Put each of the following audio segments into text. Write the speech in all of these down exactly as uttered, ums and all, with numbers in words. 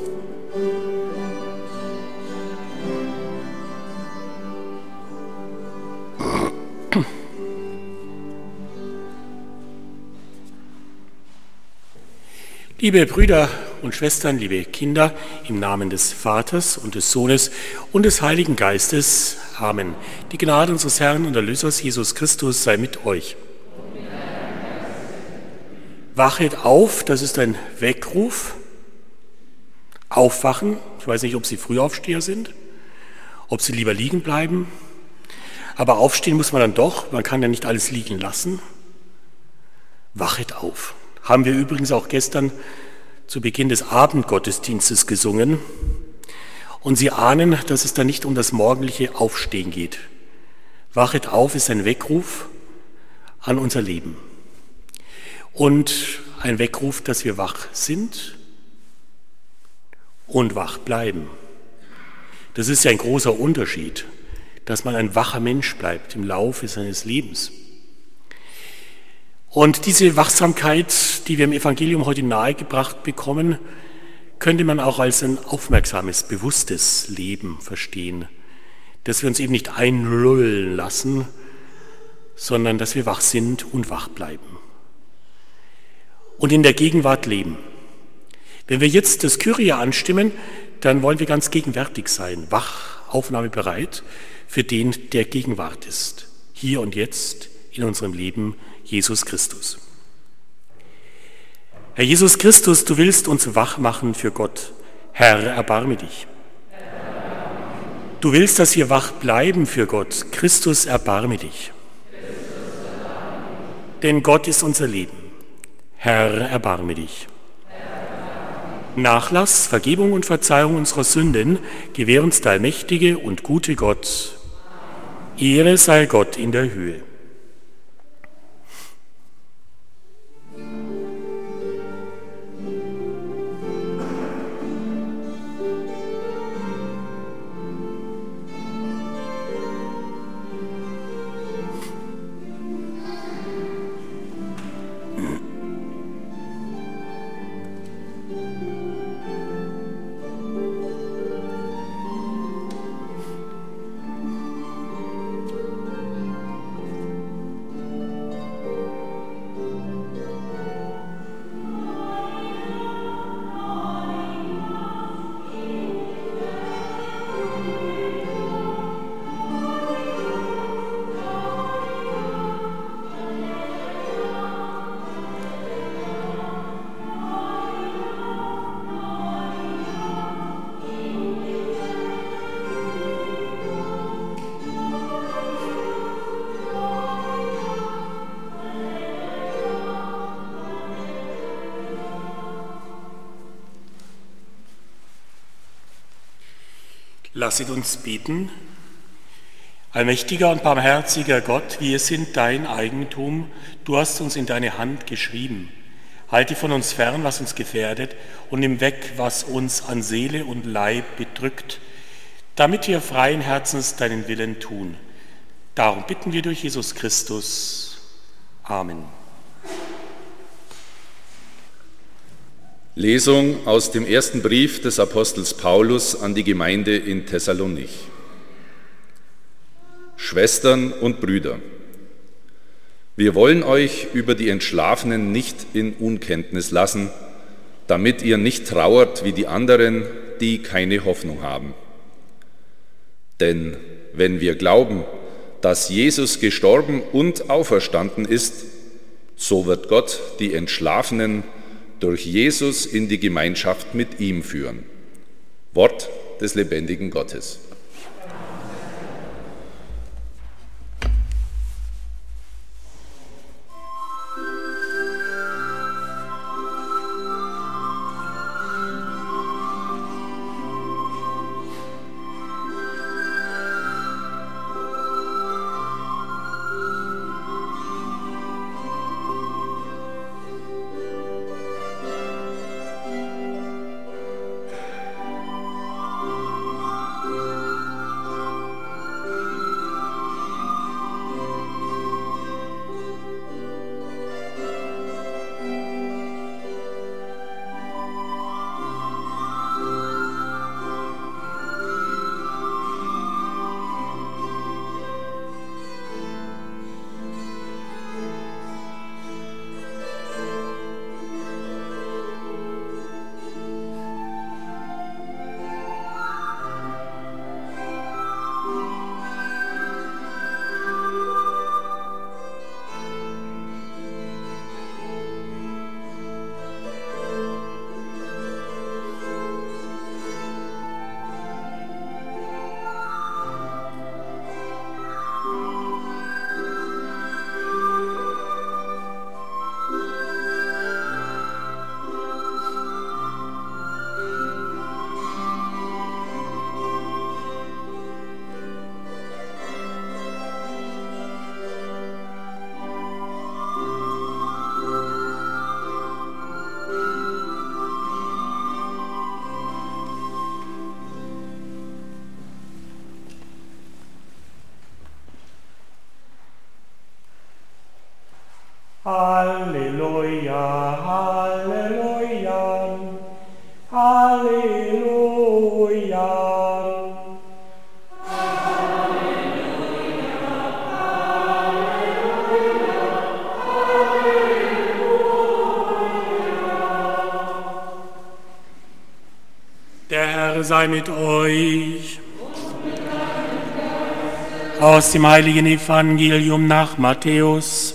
Liebe Brüder und Schwestern, liebe Kinder, im Namen des Vaters und des Sohnes und des Heiligen Geistes. Amen. Die Gnade unseres Herrn und Erlösers Jesus Christus sei mit euch. Wachet auf, das ist ein Weckruf. Aufwachen, ich weiß nicht, ob Sie Frühaufsteher sind, ob Sie lieber liegen bleiben, aber aufstehen muss man dann doch, man kann ja nicht alles liegen lassen. Wachet auf. Haben wir übrigens auch gestern zu Beginn des Abendgottesdienstes gesungen. Und Sie ahnen, dass es da nicht um das morgendliche Aufstehen geht. Wachet auf ist ein Weckruf an unser Leben. Und ein Weckruf, dass wir wach sind und wach bleiben. Das ist ja ein großer Unterschied, dass man ein wacher Mensch bleibt im Laufe seines Lebens. Und diese Wachsamkeit, die wir im Evangelium heute nahegebracht bekommen, könnte man auch als ein aufmerksames, bewusstes Leben verstehen. Dass wir uns eben nicht einlullen lassen, sondern dass wir wach sind und wach bleiben. Und in der Gegenwart leben. Wenn wir jetzt das Kyrie anstimmen, dann wollen wir ganz gegenwärtig sein, wach, aufnahmebereit für den, der Gegenwart ist. Hier und jetzt in unserem Leben Jesus Christus. Herr Jesus Christus, du willst uns wach machen für Gott. Herr, erbarme dich. Du willst, dass wir wach bleiben für Gott. Christus, erbarme dich. Denn Gott ist unser Leben. Herr, erbarme dich. Nachlass, Vergebung und Verzeihung unserer Sünden gewähr uns der allmächtige und gute Gott. Ehre sei Gott in der Höhe. Lasset uns beten. Allmächtiger und barmherziger Gott, wir sind dein Eigentum, du hast uns in deine Hand geschrieben. Halte von uns fern, was uns gefährdet, und nimm weg, was uns an Seele und Leib bedrückt, damit wir freien Herzens deinen Willen tun. Darum bitten wir durch Jesus Christus. Amen. Lesung aus dem ersten Brief des Apostels Paulus an die Gemeinde in Thessalonich. Schwestern und Brüder, wir wollen euch über die Entschlafenen nicht in Unkenntnis lassen, damit ihr nicht trauert wie die anderen, die keine Hoffnung haben. Denn wenn wir glauben, dass Jesus gestorben und auferstanden ist, so wird Gott die Entschlafenen durch Jesus in die Gemeinschaft mit ihm führen. Wort des lebendigen Gottes. Halleluja, Halleluja, Halleluja. Der Herr sei mit euch. Aus dem heiligen Evangelium nach Matthäus.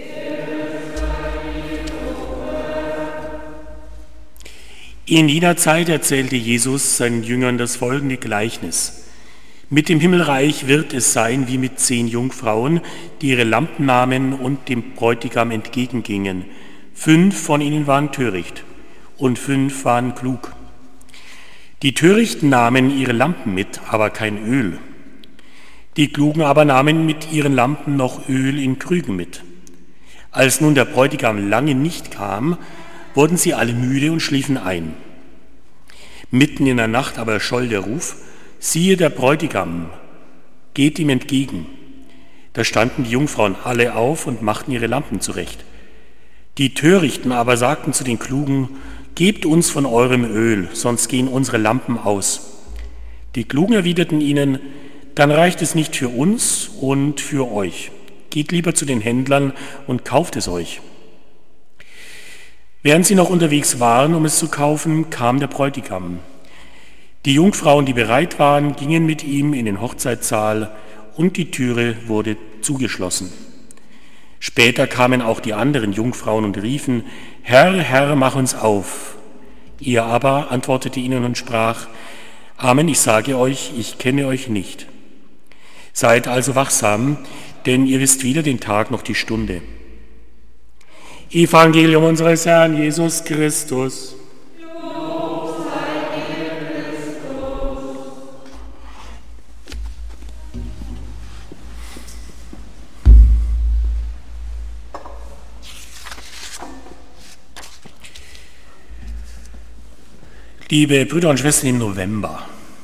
In jener Zeit erzählte Jesus seinen Jüngern das folgende Gleichnis. Mit dem Himmelreich wird es sein wie mit zehn Jungfrauen, die ihre Lampen nahmen und dem Bräutigam entgegengingen. Fünf von ihnen waren töricht und fünf waren klug. Die Törichten nahmen ihre Lampen mit, aber kein Öl. Die Klugen aber nahmen mit ihren Lampen noch Öl in Krügen mit. Als nun der Bräutigam lange nicht kam, wurden sie alle müde und schliefen ein. Mitten in der Nacht aber scholl der Ruf, siehe der Bräutigam, geht ihm entgegen. Da standen die Jungfrauen alle auf und machten ihre Lampen zurecht. Die Törichten aber sagten zu den Klugen, gebt uns von eurem Öl, sonst gehen unsere Lampen aus. Die Klugen erwiderten ihnen, dann reicht es nicht für uns und für euch. Geht lieber zu den Händlern und kauft es euch. Während sie noch unterwegs waren, um es zu kaufen, kam der Bräutigam. Die Jungfrauen, die bereit waren, gingen mit ihm in den Hochzeitssaal und die Türe wurde zugeschlossen. Später kamen auch die anderen Jungfrauen und riefen, Herr, Herr, mach uns auf. Er aber antwortete ihnen und sprach, Amen, ich sage euch, ich kenne euch nicht. Seid also wachsam, denn ihr wisst weder den Tag noch die Stunde. Evangelium unseres Herrn Jesus Christus. Lob sei dir, Christus. Liebe Brüder und Schwestern, im November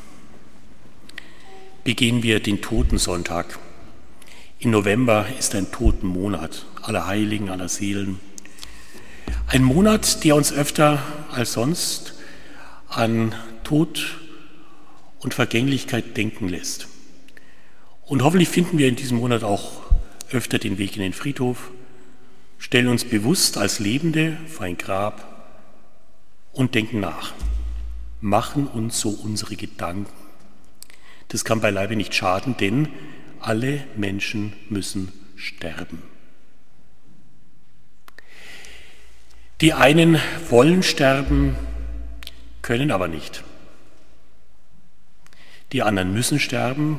begehen wir den Totensonntag. Im November ist ein Totenmonat, aller Heiligen, aller Seelen. Ein Monat, der uns öfter als sonst an Tod und Vergänglichkeit denken lässt. Und hoffentlich finden wir in diesem Monat auch öfter den Weg in den Friedhof, stellen uns bewusst als Lebende vor ein Grab und denken nach, machen uns so unsere Gedanken. Das kann beileibe nicht schaden, denn alle Menschen müssen sterben. Die einen wollen sterben, können aber nicht. Die anderen müssen sterben,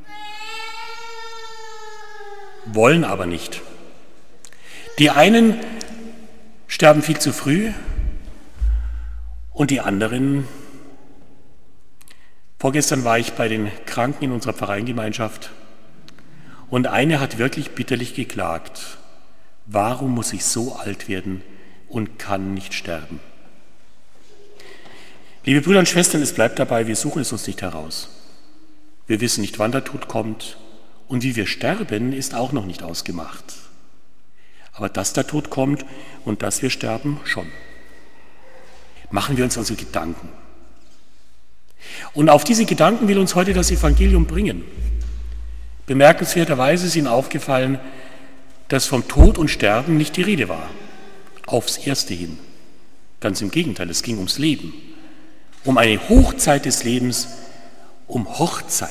wollen aber nicht. Die einen sterben viel zu früh und die anderen. Vorgestern war ich bei den Kranken in unserer Pfarreiengemeinschaft und eine hat wirklich bitterlich geklagt. Warum muss ich so alt werden und kann nicht sterben? Liebe Brüder und Schwestern, es bleibt dabei, wir suchen es uns nicht heraus. Wir wissen nicht, wann der Tod kommt und wie wir sterben, ist auch noch nicht ausgemacht. Aber dass der Tod kommt und dass wir sterben, schon. Machen wir uns also Gedanken. Und auf diese Gedanken will uns heute das Evangelium bringen. Bemerkenswerterweise ist Ihnen aufgefallen, dass vom Tod und Sterben nicht die Rede war. Aufs Erste hin. Ganz im Gegenteil, es ging ums Leben. Um eine Hochzeit des Lebens, um Hochzeit.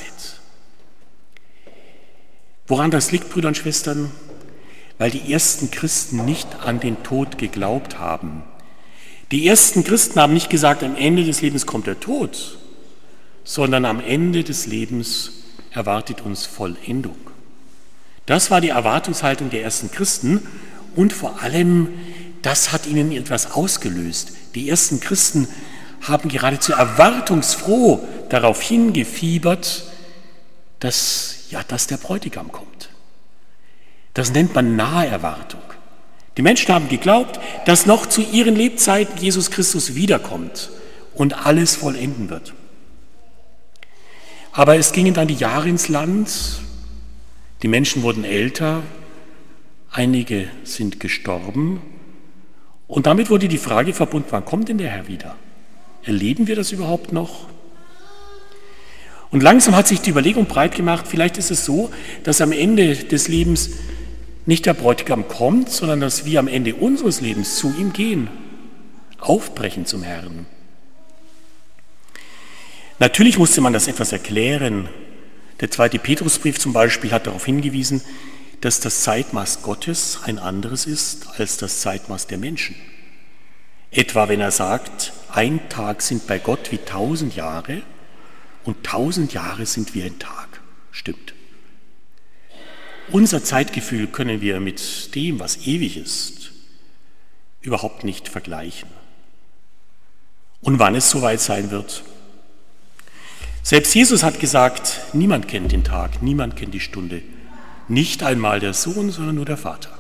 Woran das liegt, Brüder und Schwestern? Weil die ersten Christen nicht an den Tod geglaubt haben. Die ersten Christen haben nicht gesagt, am Ende des Lebens kommt der Tod, sondern am Ende des Lebens erwartet uns Vollendung. Das war die Erwartungshaltung der ersten Christen und vor allem, das hat ihnen etwas ausgelöst. Die ersten Christen haben geradezu erwartungsfroh darauf hingefiebert, dass, ja, dass der Bräutigam kommt. Das nennt man nahe Erwartung. Die Menschen haben geglaubt, dass noch zu ihren Lebzeiten Jesus Christus wiederkommt und alles vollenden wird. Aber es gingen dann die Jahre ins Land, die Menschen wurden älter, Einige sind gestorben. Und damit wurde die Frage verbunden, wann kommt denn der Herr wieder? Erleben wir das überhaupt noch? Und langsam hat sich die Überlegung breit gemacht, vielleicht ist es so, dass am Ende des Lebens nicht der Bräutigam kommt, sondern dass wir am Ende unseres Lebens zu ihm gehen, aufbrechen zum Herrn. Natürlich musste man das etwas erklären. Der zweite Petrusbrief zum Beispiel hat darauf hingewiesen, dass das Zeitmaß Gottes ein anderes ist als das Zeitmaß der Menschen. Etwa wenn er sagt, ein Tag sind bei Gott wie tausend Jahre und tausend Jahre sind wie ein Tag. Stimmt. Unser Zeitgefühl können wir mit dem, was ewig ist, überhaupt nicht vergleichen. Und wann es soweit sein wird? Selbst Jesus hat gesagt, niemand kennt den Tag, niemand kennt die Stunde. Nicht einmal der Sohn, sondern nur der Vater.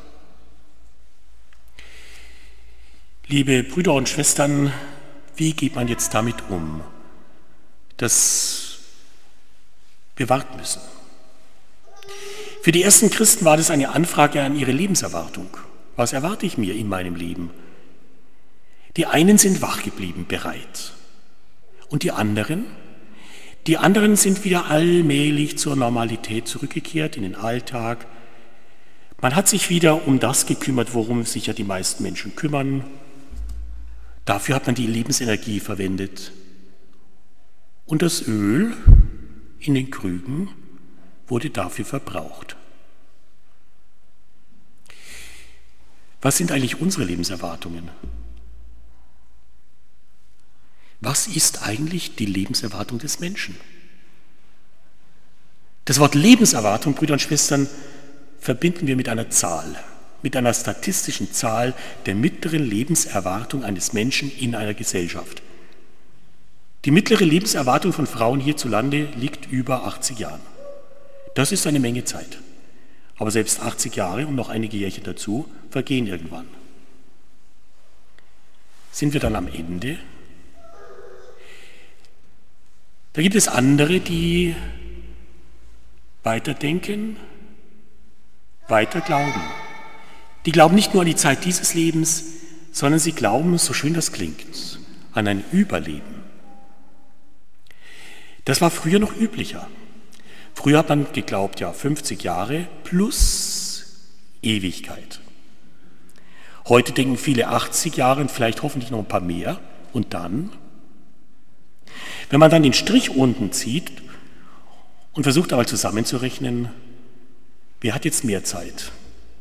Liebe Brüder und Schwestern, wie geht man jetzt damit um, dass wir warten müssen? Für die ersten Christen war das eine Anfrage an ihre Lebenserwartung. Was erwarte ich mir in meinem Leben? Die einen sind wach geblieben, bereit. Und die anderen? Die anderen sind wieder allmählich zur Normalität zurückgekehrt, in den Alltag. Man hat sich wieder um das gekümmert, worum sich ja die meisten Menschen kümmern. Dafür hat man die Lebensenergie verwendet. Und das Öl in den Krügen wurde dafür verbraucht. Was sind eigentlich unsere Lebenserwartungen? Was ist eigentlich die Lebenserwartung des Menschen? Das Wort Lebenserwartung, Brüder und Schwestern, verbinden wir mit einer Zahl, mit einer statistischen Zahl der mittleren Lebenserwartung eines Menschen in einer Gesellschaft. Die mittlere Lebenserwartung von Frauen hierzulande liegt über achtzig Jahren. Das ist eine Menge Zeit. Aber selbst achtzig Jahre und noch einige Jährchen dazu vergehen irgendwann. Sind wir dann am Ende? Da gibt es andere, die weiterdenken, weiter glauben. Die glauben nicht nur an die Zeit dieses Lebens, sondern sie glauben, so schön das klingt, an ein Überleben. Das war früher noch üblicher. Früher hat man geglaubt, ja, fünfzig Jahre plus Ewigkeit. Heute denken viele achtzig Jahre und vielleicht hoffentlich noch ein paar mehr. Und dann? Wenn man dann den Strich unten zieht und versucht einmal zusammenzurechnen, wer hat jetzt mehr Zeit?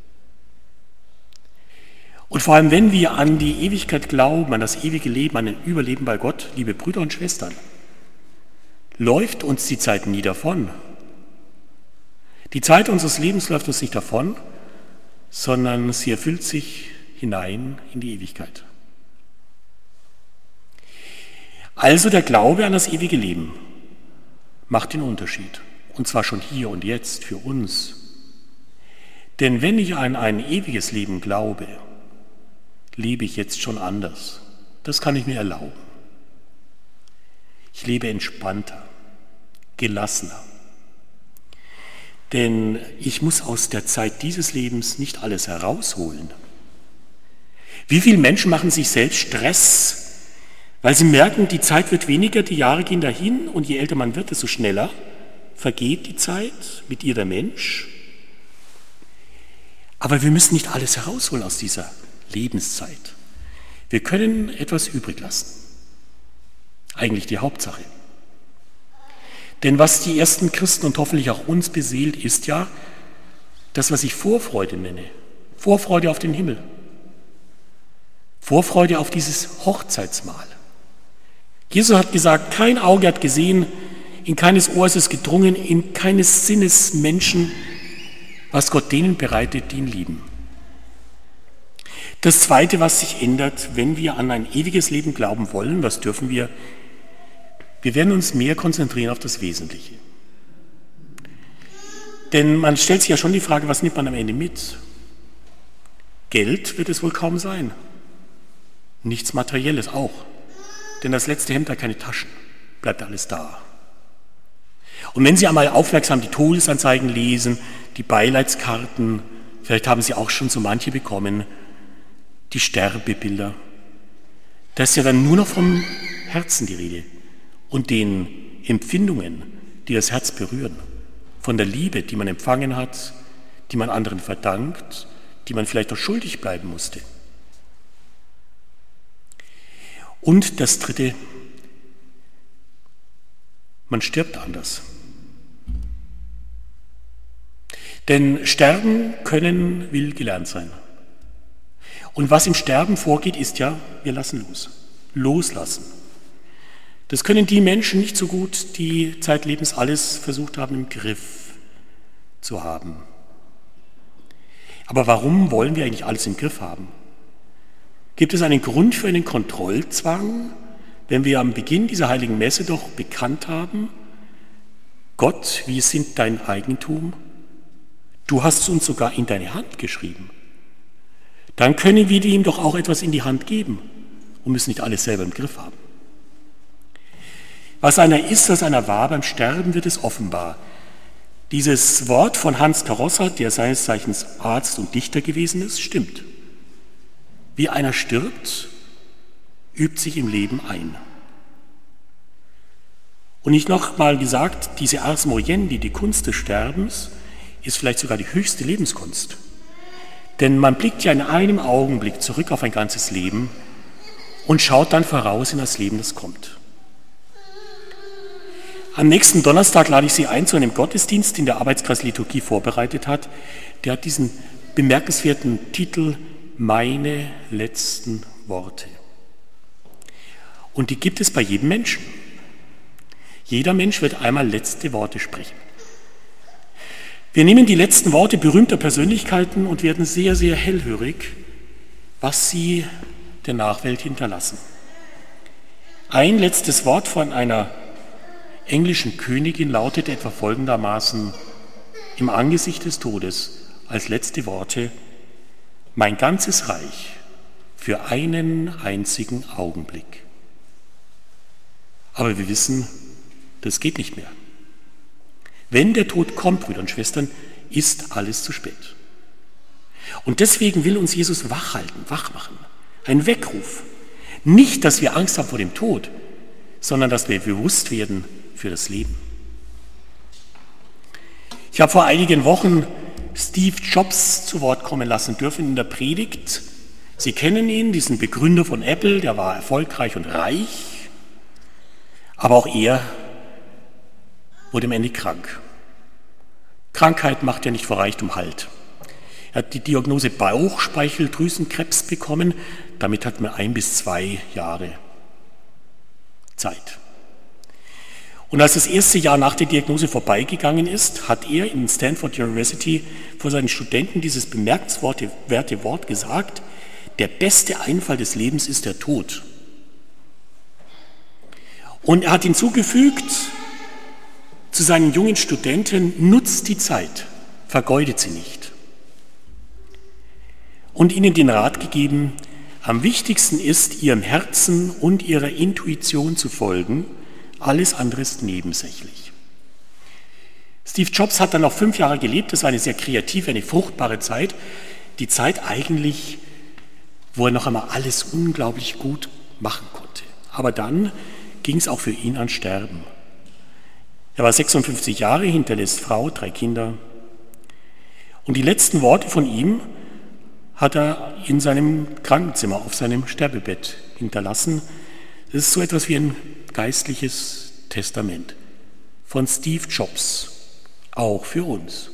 Und vor allem, wenn wir an die Ewigkeit glauben, an das ewige Leben, an ein Überleben bei Gott, liebe Brüder und Schwestern, läuft uns die Zeit nie davon. Die Zeit unseres Lebens läuft uns nicht davon, sondern sie erfüllt sich hinein in die Ewigkeit. Also der Glaube an das ewige Leben macht den Unterschied. Und zwar schon hier und jetzt für uns. Denn wenn ich an ein ewiges Leben glaube, lebe ich jetzt schon anders. Das kann ich mir erlauben. Ich lebe entspannter, gelassener. Denn ich muss aus der Zeit dieses Lebens nicht alles herausholen. Wie viele Menschen machen sich selbst Stress, weil sie merken, die Zeit wird weniger, die Jahre gehen dahin und je älter man wird, desto schneller vergeht die Zeit, mit ihr der Mensch. Aber wir müssen nicht alles herausholen aus dieser Lebenszeit. Wir können etwas übrig lassen. Eigentlich die Hauptsache. Denn was die ersten Christen und hoffentlich auch uns beseelt, ist ja das, was ich Vorfreude nenne. Vorfreude auf den Himmel. Vorfreude auf dieses Hochzeitsmahl. Jesus hat gesagt, kein Auge hat gesehen, in keines Ohr ist es gedrungen, in keines Sinnes Menschen, was Gott denen bereitet, die ihn lieben. Das Zweite, was sich ändert, wenn wir an ein ewiges Leben glauben wollen, was dürfen wir? Wir werden uns mehr konzentrieren auf das Wesentliche. Denn man stellt sich ja schon die Frage, was nimmt man am Ende mit? Geld wird es wohl kaum sein. Nichts Materielles auch. Denn das letzte Hemd hat keine Taschen, bleibt alles da. Und wenn Sie einmal aufmerksam die Todesanzeigen lesen, die Beileidskarten, Vielleicht haben Sie auch schon so manche bekommen, die Sterbebilder. Da ist ja dann nur noch vom Herzen die Rede und den Empfindungen, die das Herz berühren, von der Liebe, die man empfangen hat, die man anderen verdankt, die man vielleicht auch schuldig bleiben musste. Und das Dritte, man stirbt anders. Denn Sterben können will gelernt sein. Und was im Sterben vorgeht, ist ja, wir lassen los. Loslassen. Das können die Menschen nicht so gut, die zeitlebens alles versucht haben, im Griff zu haben. Aber warum wollen wir eigentlich alles im Griff haben? Gibt es einen Grund für einen Kontrollzwang, wenn wir am Beginn dieser heiligen Messe doch bekannt haben, Gott, wir sind dein Eigentum, du hast es uns sogar in deine Hand geschrieben. Dann können wir ihm doch auch etwas in die Hand geben und müssen nicht alles selber im Griff haben. Was einer ist, was einer war, beim Sterben wird es offenbar. Dieses Wort von Hans Karosser, der seines Zeichens Arzt und Dichter gewesen ist, stimmt. Wie einer stirbt, übt sich im Leben ein. Und nicht nochmal gesagt, diese Ars Moriendi, die Kunst des Sterbens, ist vielleicht sogar die höchste Lebenskunst. Denn man blickt ja in einem Augenblick zurück auf ein ganzes Leben und schaut dann voraus in das Leben, das kommt. Am nächsten Donnerstag lade ich Sie ein zu einem Gottesdienst, den der Arbeitskreis Liturgie vorbereitet hat. Der hat diesen bemerkenswerten Titel Meine letzten Worte. Und die gibt es bei jedem Menschen. Jeder Mensch wird einmal letzte Worte sprechen. Wir nehmen die letzten Worte berühmter Persönlichkeiten und werden sehr, sehr hellhörig, was sie der Nachwelt hinterlassen. Ein letztes Wort von einer englischen Königin lautet etwa folgendermaßen im Angesicht des Todes als letzte Worte: Mein ganzes Reich für einen einzigen Augenblick. Aber wir wissen, das geht nicht mehr. Wenn der Tod kommt, Brüder und Schwestern, ist alles zu spät. Und deswegen will uns Jesus wach halten, wach machen. Ein Weckruf. Nicht, dass wir Angst haben vor dem Tod, sondern dass wir bewusst werden für das Leben. Ich habe vor einigen Wochen Steve Jobs zu Wort kommen lassen dürfen in der Predigt. Sie kennen ihn, diesen Begründer von Apple, der war erfolgreich und reich, aber auch er wurde am Ende krank. Krankheit macht ja nicht vor Reichtum Halt. Er hat die Diagnose Bauchspeicheldrüsenkrebs bekommen. Damit hat man ein bis zwei Jahre Zeit. Und als das erste Jahr nach der Diagnose vorbeigegangen ist, hat er in Stanford University vor seinen Studenten dieses bemerkenswerte Wort gesagt: Der beste Einfall des Lebens ist der Tod. Und er hat hinzugefügt zu seinen jungen Studenten: Nutzt die Zeit, vergeudet sie nicht. Und ihnen den Rat gegeben: Am wichtigsten ist, ihrem Herzen und ihrer Intuition zu folgen, alles andere ist nebensächlich. Steve Jobs hat dann noch fünf Jahre gelebt, das war eine sehr kreative, eine fruchtbare Zeit, die Zeit eigentlich, wo er noch einmal alles unglaublich gut machen konnte. Aber dann ging es auch für ihn ans Sterben. Er war sechsundfünfzig Jahre, hinterlässt Frau, drei Kinder. Und die letzten Worte von ihm hat er in seinem Krankenzimmer, auf seinem Sterbebett hinterlassen. Das ist so etwas wie ein geistliches Testament von Steve Jobs, auch für uns.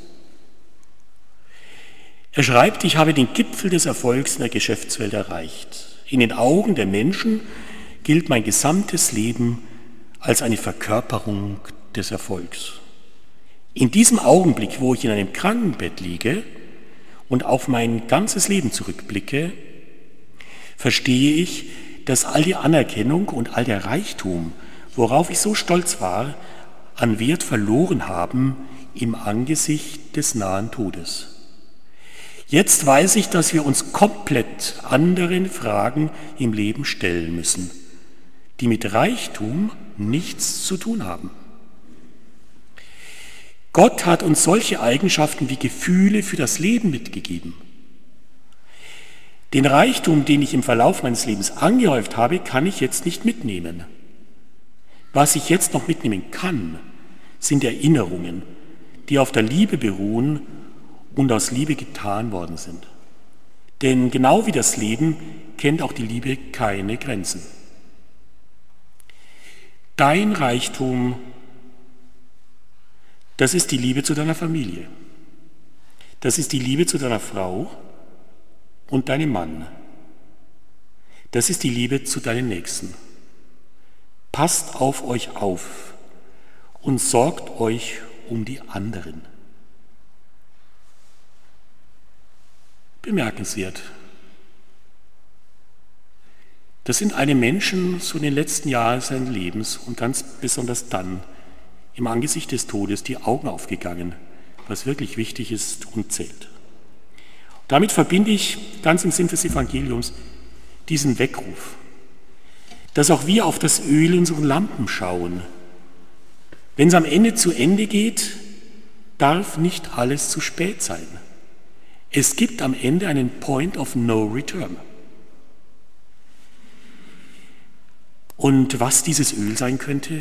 Er schreibt: Ich habe den Gipfel des Erfolgs in der Geschäftswelt erreicht. In den Augen der Menschen gilt mein gesamtes Leben als eine Verkörperung des Erfolgs. In diesem Augenblick, wo ich in einem Krankenbett liege und auf mein ganzes Leben zurückblicke, verstehe ich, dass all die Anerkennung und all der Reichtum, worauf ich so stolz war, an Wert verloren haben im Angesicht des nahen Todes. Jetzt weiß ich, dass wir uns komplett anderen Fragen im Leben stellen müssen, die mit Reichtum nichts zu tun haben. Gott hat uns solche Eigenschaften wie Gefühle für das Leben mitgegeben. Den Reichtum, den ich im Verlauf meines Lebens angehäuft habe, kann ich jetzt nicht mitnehmen. Was ich jetzt noch mitnehmen kann, sind Erinnerungen, die auf der Liebe beruhen und aus Liebe getan worden sind. Denn genau wie das Leben kennt auch die Liebe keine Grenzen. Dein Reichtum, das ist die Liebe zu deiner Familie. Das ist die Liebe zu deiner Frau und deinem Mann. Das ist die Liebe zu deinen Nächsten. Passt auf euch auf und sorgt euch um die anderen. Bemerkenswert. Das sind einem Menschen so in den letzten Jahren seines Lebens und ganz besonders dann im Angesicht des Todes die Augen aufgegangen, was wirklich wichtig ist und zählt. Damit verbinde ich ganz im Sinn des Evangeliums diesen Weckruf, dass auch wir auf das Öl in unseren Lampen schauen. Wenn es am Ende zu Ende geht, darf nicht alles zu spät sein. Es gibt am Ende einen Point of No Return. Und was dieses Öl sein könnte?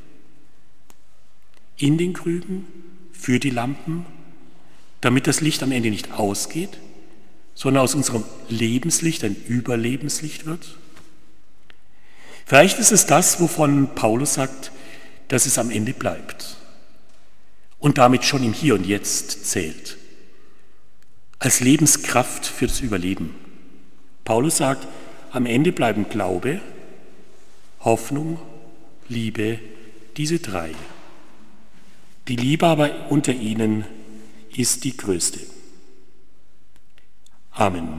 In den Krügen, für die Lampen, damit das Licht am Ende nicht ausgeht, sondern aus unserem Lebenslicht ein Überlebenslicht wird? Vielleicht ist es das, wovon Paulus sagt, dass es am Ende bleibt und damit schon im Hier und Jetzt zählt, als Lebenskraft für das Überleben. Paulus sagt, am Ende bleiben Glaube, Hoffnung, Liebe, diese drei. Die Liebe aber unter ihnen ist die größte. Amen.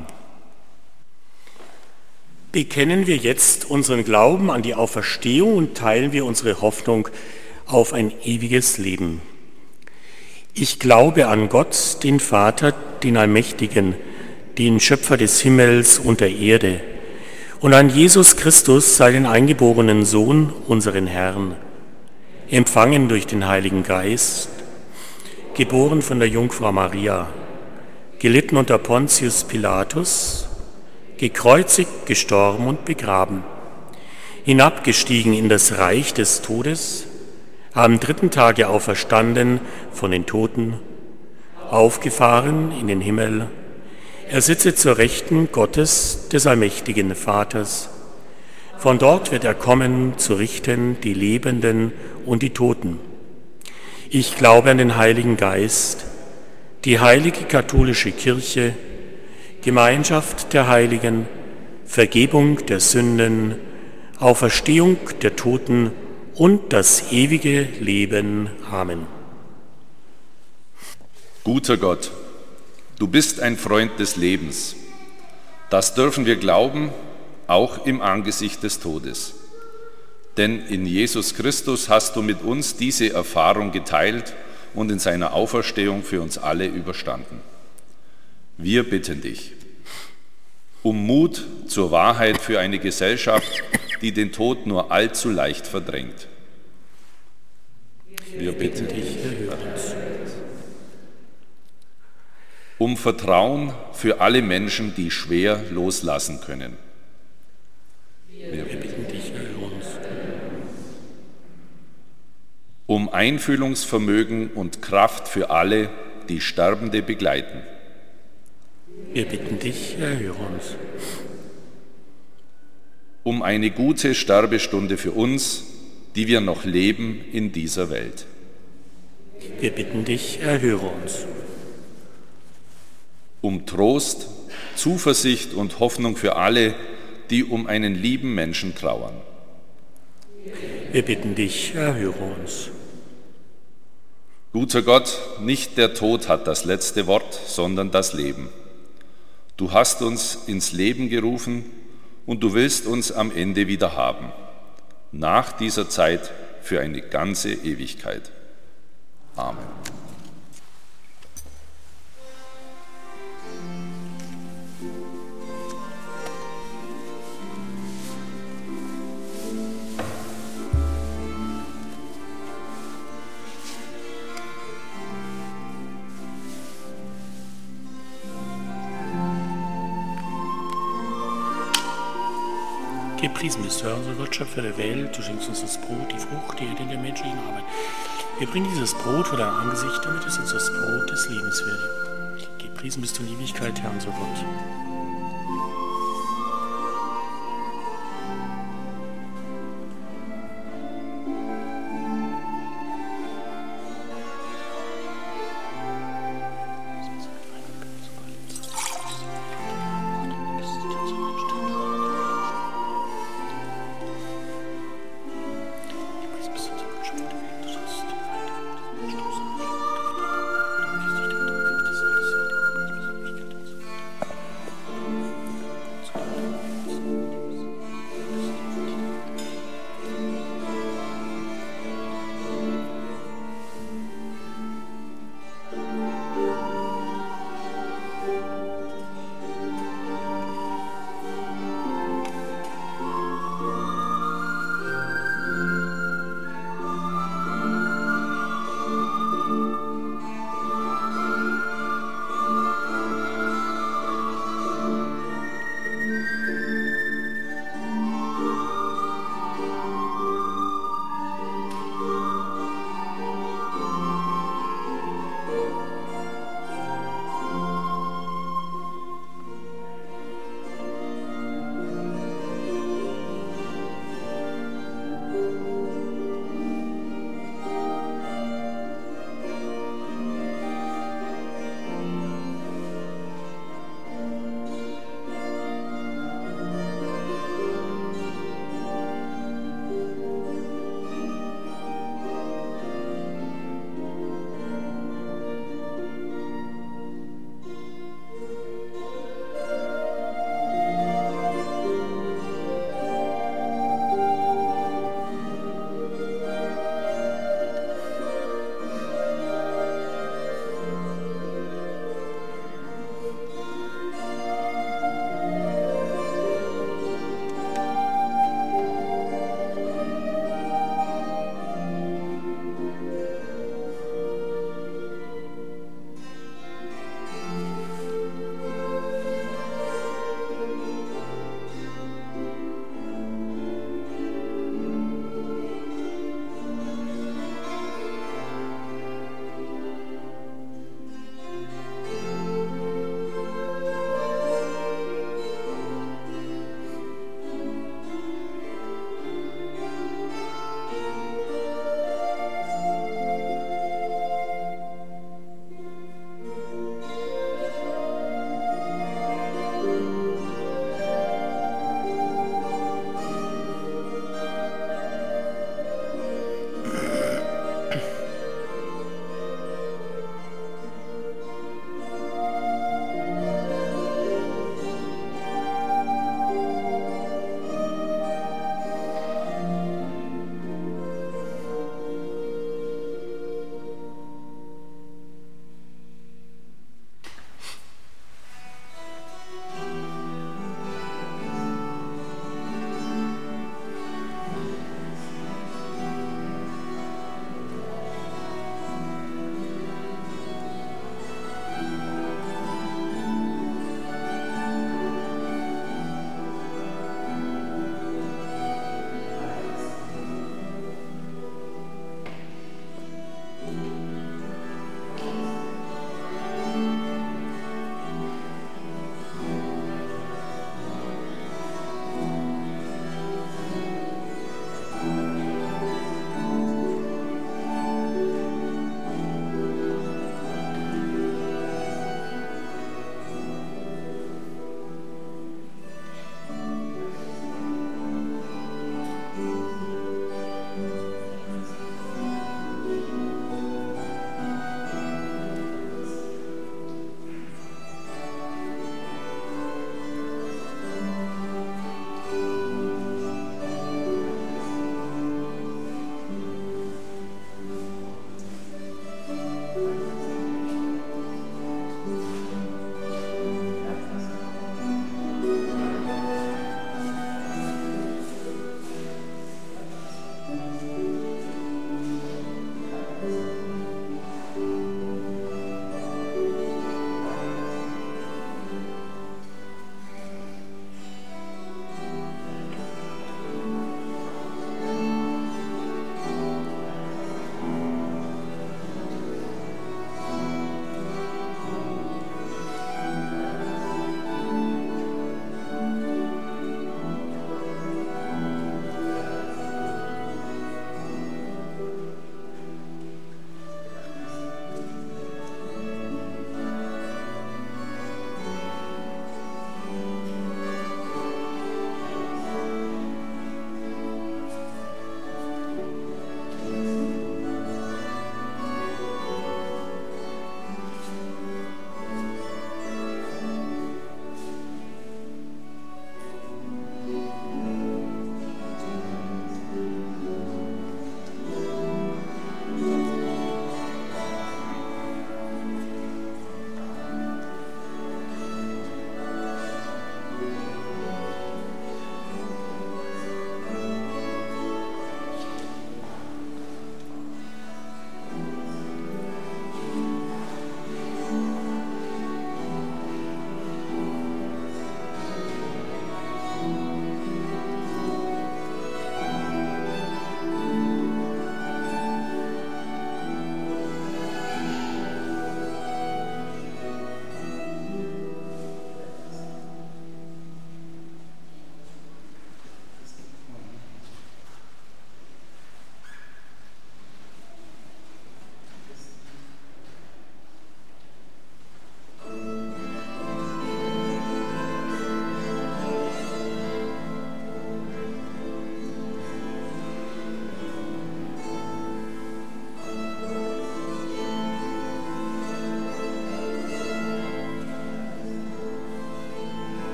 Bekennen wir jetzt unseren Glauben an die Auferstehung und teilen wir unsere Hoffnung auf ein ewiges Leben. Ich glaube an Gott, den Vater, den Allmächtigen, den Schöpfer des Himmels und der Erde, und an Jesus Christus, seinen eingeborenen Sohn, unseren Herrn, empfangen durch den Heiligen Geist, geboren von der Jungfrau Maria, gelitten unter Pontius Pilatus, gekreuzigt, gestorben und begraben, hinabgestiegen in das Reich des Todes, am dritten Tage auferstanden von den Toten, aufgefahren in den Himmel. Er sitze zur Rechten Gottes, des allmächtigen Vaters. Von dort wird er kommen, zu richten die Lebenden und die Toten. Ich glaube an den Heiligen Geist, die heilige katholische Kirche, Gemeinschaft der Heiligen, Vergebung der Sünden, Auferstehung der Toten und das ewige Leben. Amen. Guter Gott, du bist ein Freund des Lebens. Das dürfen wir glauben, auch im Angesicht des Todes. Denn in Jesus Christus hast du mit uns diese Erfahrung geteilt und in seiner Auferstehung für uns alle überstanden. Wir bitten dich um Mut zur Wahrheit für eine Gesellschaft, die den Tod nur allzu leicht verdrängt. Wir bitten dich, erhöre uns. Um Vertrauen für alle Menschen, die schwer loslassen können. Wir bitten dich, erhöre uns. Um Einfühlungsvermögen und Kraft für alle, die Sterbende begleiten. Wir bitten dich, erhöre uns. Um eine gute Sterbestunde für uns, die wir noch leben in dieser Welt. Wir bitten dich, erhöre uns. Um Trost, Zuversicht und Hoffnung für alle, die um einen lieben Menschen trauern. Wir bitten dich, erhöre uns. Guter Gott, nicht der Tod hat das letzte Wort, sondern das Leben. Du hast uns ins Leben gerufen und du willst uns am Ende wieder haben, nach dieser Zeit für eine ganze Ewigkeit. Amen. Gepriesen bist du, Herr, unser Gott, Schöpfer der Welt. Du schenkst uns das Brot, die Frucht, die Erde in der menschlichen Arbeit. Wir bringen dieses Brot vor dein Angesicht, damit es uns das Brot des Lebens werde. Gepriesen bist du in Ewigkeit, Herr, unser Gott.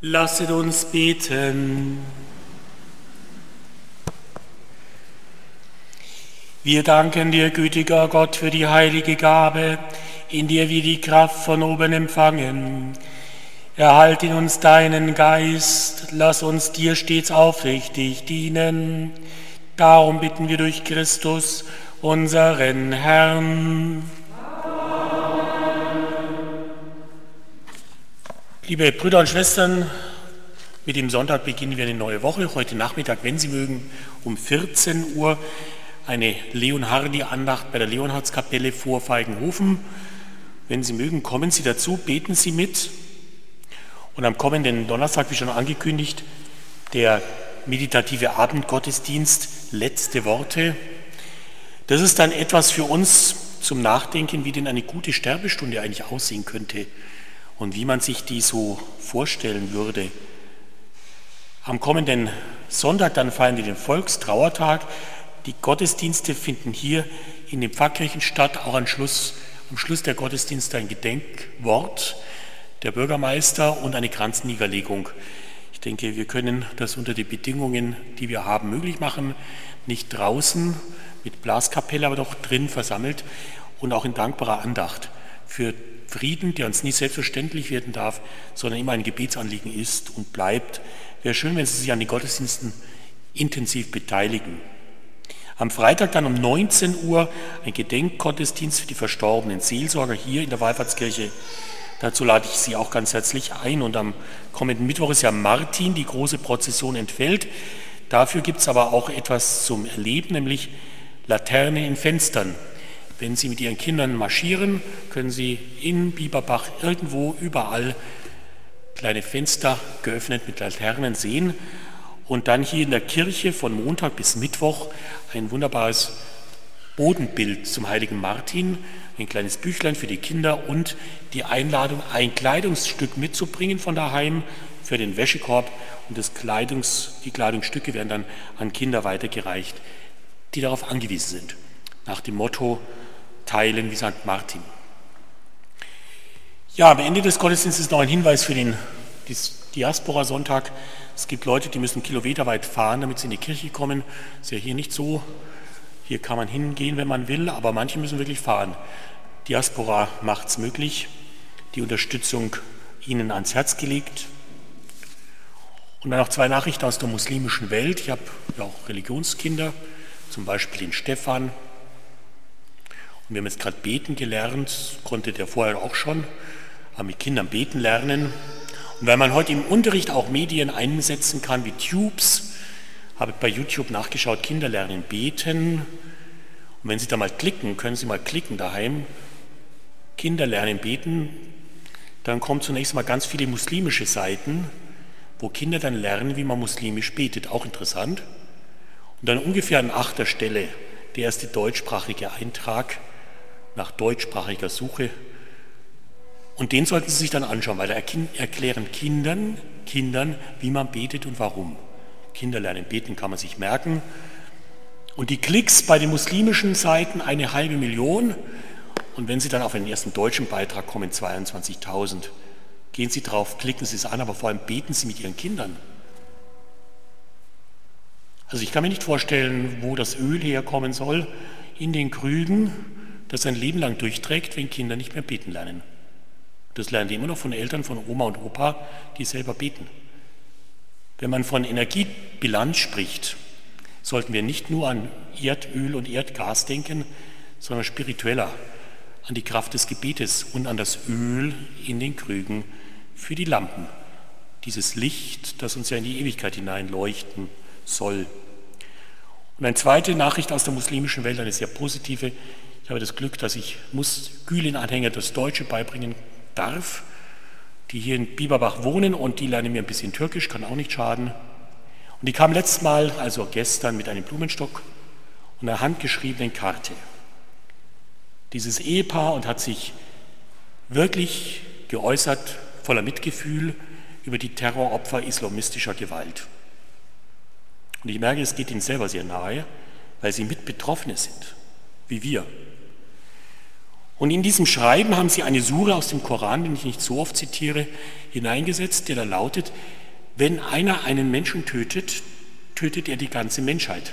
Lasset uns beten. Wir danken dir, gütiger Gott, für die heilige Gabe, in der wir die Kraft von oben empfangen. Erhalte in uns deinen Geist, lass uns dir stets aufrichtig dienen. Darum bitten wir durch Christus, unseren Herrn. Liebe Brüder und Schwestern, mit dem Sonntag beginnen wir eine neue Woche. Heute Nachmittag, wenn Sie mögen, um vierzehn Uhr eine Leonhardi-Andacht bei der Leonhardskapelle vor Feigenhofen. Wenn Sie mögen, kommen Sie dazu, beten Sie mit. Und am kommenden Donnerstag, wie schon angekündigt, der meditative Abendgottesdienst, letzte Worte. Das ist dann etwas für uns zum Nachdenken, wie denn eine gute Sterbestunde eigentlich aussehen könnte und wie man sich die so vorstellen würde. Am kommenden Sonntag dann feiern wir den Volkstrauertag. Die Gottesdienste finden hier in den Pfarrkirchen statt, auch am Schluss, am Schluss der Gottesdienste ein Gedenkwort der Bürgermeister und eine Kranzniederlegung. Ich denke, wir können das unter den Bedingungen, die wir haben, möglich machen. Nicht draußen mit Blaskapelle, aber doch drin versammelt und auch in dankbarer Andacht für Frieden, der uns nicht selbstverständlich werden darf, sondern immer ein Gebetsanliegen ist und bleibt. Wäre schön, wenn Sie sich an den Gottesdiensten intensiv beteiligen. Am Freitag dann um neunzehn Uhr ein Gedenkgottesdienst für die verstorbenen Seelsorger hier in der Wallfahrtskirche. Dazu lade ich Sie auch ganz herzlich ein. Und am kommenden Mittwoch ist ja Martin, die große Prozession entfällt. Dafür gibt es aber auch etwas zum Erleben, nämlich Laterne in Fenstern. Wenn Sie mit Ihren Kindern marschieren, können Sie in Bieberbach irgendwo, überall kleine Fenster geöffnet mit Laternen sehen. Und dann hier in der Kirche von Montag bis Mittwoch ein wunderbares Bodenbild zum heiligen Martin, ein kleines Büchlein für die Kinder und die Einladung, ein Kleidungsstück mitzubringen von daheim für den Wäschekorb. Und das Kleidungs, die Kleidungsstücke werden dann an Kinder weitergereicht, die darauf angewiesen sind. Nach dem Motto, teilen wie Sankt Martin. Ja, am Ende des Gottesdienstes noch ein Hinweis für den Diaspora-Sonntag. Es gibt Leute, die müssen kilometerweit fahren, damit sie in die Kirche kommen. Das ist ja hier nicht so. Hier kann man hingehen, wenn man will, aber manche müssen wirklich fahren. Diaspora macht es möglich, die Unterstützung ihnen ans Herz gelegt. Und dann noch zwei Nachrichten aus der muslimischen Welt. Ich habe ja auch Religionskinder, zum Beispiel den Stefan. Und wir haben jetzt gerade beten gelernt, konnte der vorher auch schon, aber mit Kindern beten lernen. Und weil man heute im Unterricht auch Medien einsetzen kann wie Tubes, habe ich bei YouTube nachgeschaut, Kinder lernen beten. Und wenn Sie da mal klicken, können Sie mal klicken daheim, Kinder lernen beten, dann kommen zunächst mal ganz viele muslimische Seiten, wo Kinder dann lernen, wie man muslimisch betet, auch interessant. Und dann ungefähr an achter Stelle der erste deutschsprachige Eintrag nach deutschsprachiger Suche. Und den sollten Sie sich dann anschauen, weil da erklären Kindern, Kindern, wie man betet und warum. Kinder lernen beten, kann man sich merken. Und die Klicks bei den muslimischen Seiten eine halbe Million. Und wenn Sie dann auf den ersten deutschen Beitrag kommen, zweiundzwanzigtausend. Gehen Sie drauf, klicken Sie es an, aber vor allem beten Sie mit Ihren Kindern. Also ich kann mir nicht vorstellen, wo das Öl herkommen soll in den Krügen, das ein Leben lang durchträgt, wenn Kinder nicht mehr beten lernen. Das lernen die immer noch von Eltern, von Oma und Opa, die selber beten. Wenn man von Energiebilanz spricht, sollten wir nicht nur an Erdöl und Erdgas denken, sondern spiritueller, an die Kraft des Gebetes und an das Öl in den Krügen für die Lampen. Dieses Licht, das uns ja in die Ewigkeit hinein leuchten soll. Und eine zweite Nachricht aus der muslimischen Welt, eine sehr positive. Ich habe das Glück, dass ich Gülen-Anhänger das Deutsche beibringen darf, die hier in Bieberbach wohnen und die lernen mir ein bisschen Türkisch, kann auch nicht schaden. Und die kam letztes Mal, also gestern, mit einem Blumenstock und einer handgeschriebenen Karte. Dieses Ehepaar und hat sich wirklich geäußert, voller Mitgefühl über die Terroropfer islamistischer Gewalt. Und ich merke, es geht ihnen selber sehr nahe, weil sie mit Betroffene sind, wie wir. Und in diesem Schreiben haben sie eine Sure aus dem Koran, den ich nicht so oft zitiere, hineingesetzt, der da lautet: Wenn einer einen Menschen tötet, tötet er die ganze Menschheit.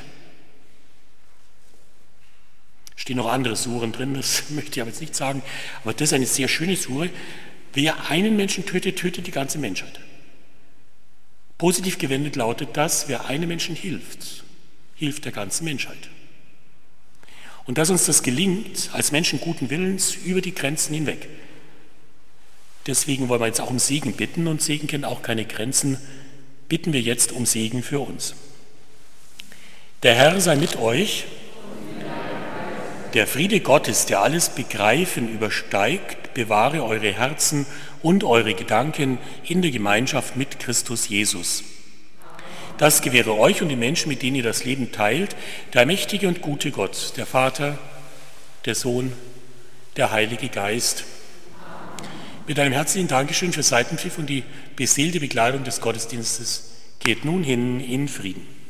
Stehen noch andere Suren drin, das möchte ich aber jetzt nicht sagen, aber das ist eine sehr schöne Sure. Wer einen Menschen tötet, tötet die ganze Menschheit. Positiv gewendet lautet das: Wer einem Menschen hilft, hilft der ganzen Menschheit. Und dass uns das gelingt, als Menschen guten Willens, über die Grenzen hinweg. Deswegen wollen wir jetzt auch um Segen bitten, und Segen kennt auch keine Grenzen. Bitten wir jetzt um Segen für uns. Der Herr sei mit euch. Der Friede Gottes, der alles Begreifen übersteigt, bewahre eure Herzen und eure Gedanken in der Gemeinschaft mit Christus Jesus. Das gewähre euch und die Menschen, mit denen ihr das Leben teilt, der mächtige und gute Gott, der Vater, der Sohn, der Heilige Geist. Mit einem herzlichen Dankeschön für Seitenpfiff und die beseelte Begleitung des Gottesdienstes. Geht nun hin in Frieden.